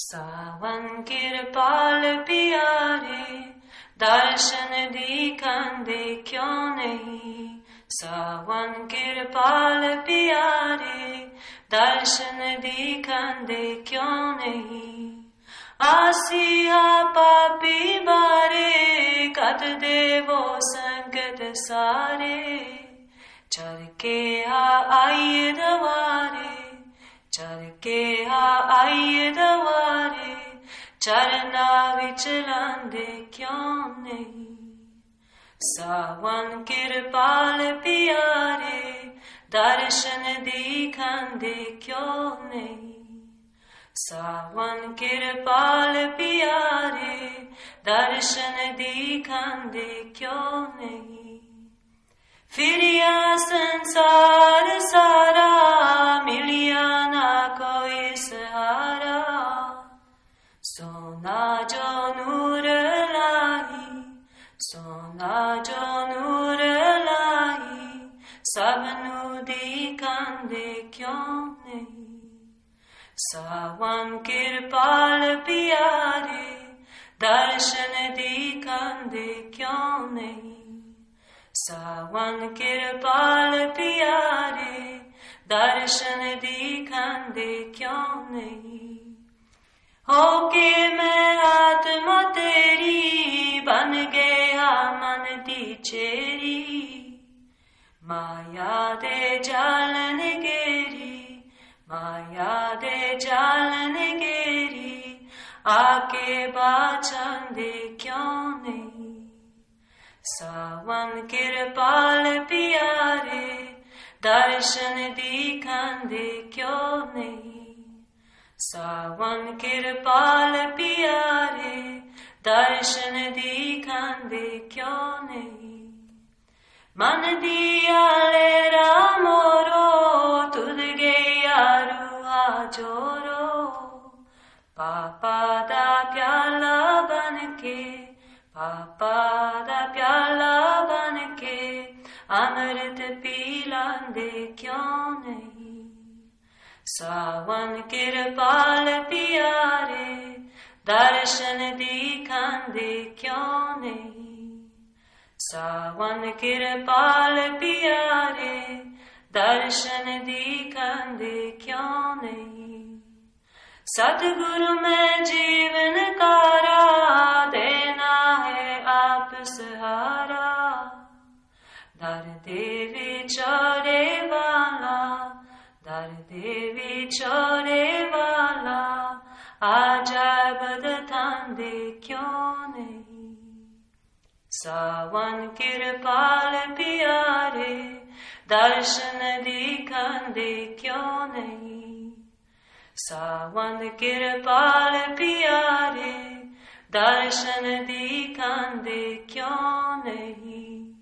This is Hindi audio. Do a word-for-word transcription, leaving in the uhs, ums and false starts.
सावन कृपाल प्यारे दर्शन दिखंदे क्यों नहीं। सावन कृपाल प्यारे दर्शन दिखंदे क्यों नहीं। आसिया पापी बारे कद देवो संगत सारे। चल के आ आइए दवारे, चल के आ आइए दवारे। चरना विच लांदे क्यों नहीं। सावन कृपाल प्यारे दर्शन दिखंदे क्यों नहीं। सावन कृपाल प्यारे दर्शन दिखंदे क्यों नहीं। फिरिया संसार सारा मिलिया ना कोई सहारा। सोना जो नूर लाई, सोना जो नूर लाई। सबनू दिखंदे क्यों नहीं। सावन कृपाल प्यारे दर्शन दिखंदे क्यों नहीं। सावन कृपाल प्यारे दर्शन दिखंदे क्यों नहीं। होके मैं आत्मा तेरी बन गया मन दी चेरी। माया दे जालन गेरी, माया दे जालन गेरी। आके बाचंदे क्यों नहीं। सावन कृपाल प्यारे दर्शन दिखंदे क्यों नहीं। सावन कृपाल प्यारे दर्शन दिखंदे क्यों नहीं। मन दिया ले रामोरो तुद गया रूहा जोरो। पापा दा प्याला बन के, पापा दा प्याला बन के। अमृत पीलांदे क्यों नहीं। सावन कृपाल प्यारे दर्शन दिखंदे क्यों नहीं। सावन कृपाल प्यारे दर्शन दिखंदे क्यों नहीं। सतगुरु में जीवन कारा देना है आप सहारा। दर देवी चौरे वाला, दर देवी चौरे वाला। आजा बदतांदे क्यों नहीं। सावन कृपाल प्यारे दर्शन दिखंदे क्यों नहीं। सावन कृपाल प्यारे दर्शन दिखंदे क्यों नहीं।